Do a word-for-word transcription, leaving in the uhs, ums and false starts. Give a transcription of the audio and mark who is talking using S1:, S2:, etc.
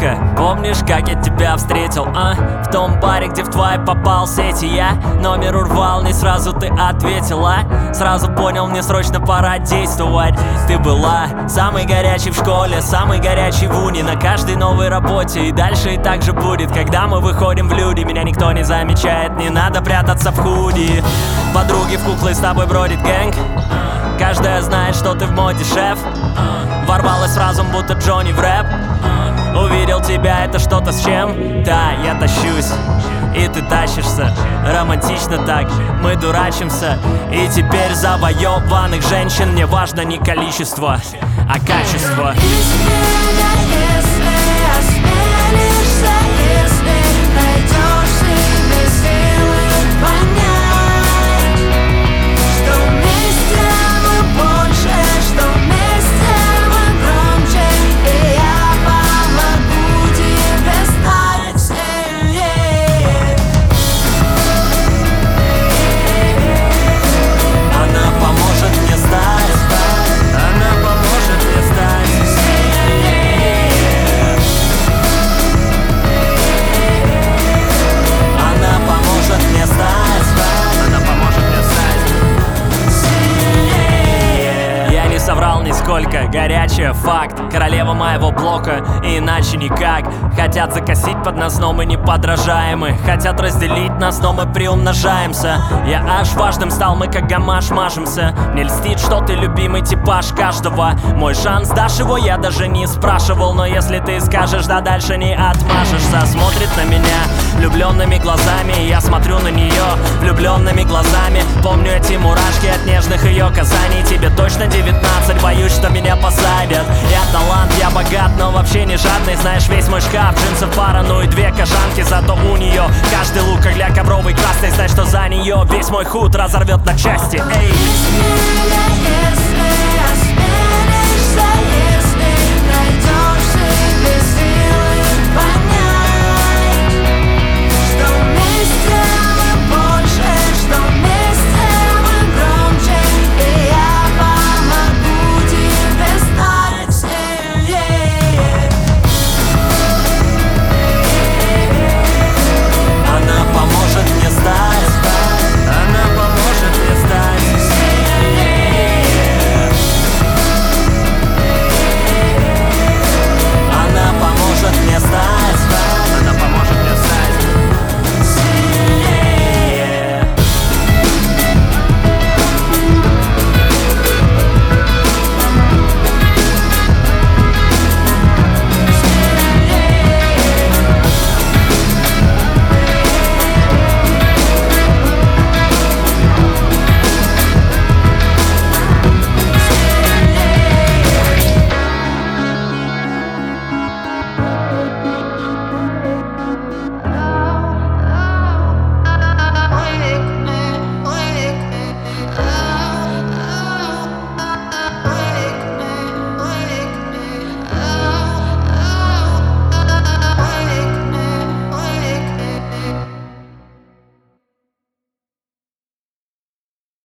S1: детка, помнишь, как я тебя встретил, а? В том баре, где в твой попал сети я номер урвал, не сразу ты ответила. Сразу понял, мне срочно пора действовать. Ты была самой горячей в школе, самой горячей в уни, на каждой новой работе. И дальше и так же будет, когда мы выходим в люди. Меня никто не замечает, не надо прятаться в худи. Подруги в куклы, с тобой бродит гэнг. Каждая знает, что ты в моде, шеф. Ворвалась в разум, будто Джонни в рэп. Увидел тебя, это что-то с чем? Да, я тащусь, и ты тащишься. Романтично так, мы дурачимся. И теперь завоеванных женщин не важно не количество, а качество. Нисколько горячая, факт. Королева моего блока, и иначе никак. Хотят закосить под нас, но мы не подражаемы. Хотят разделить нас, но мы приумножаемся. Я аж важным стал, мы как гамаш мажемся. Мне льстит, что ты любимый типаж каждого. Мой шанс, дашь его, я даже не спрашивал. Но если ты скажешь, да дальше не отмажешься. Смотрит на меня влюбленными глазами, я смотрю на нее влюбленными глазами. Помню эти мурашки от нежных ее касаний. Тебе точно девятнадцать, боюсь, что меня посадят. Я талант, я богат, но вообще не жадный. Знаешь, весь мой шкаф, джинсов пара, ну и две кожанки. Зато у нее каждый лук, как для ковровой красной. Знай, что за нее весь мой худ разорвет на части. Эй!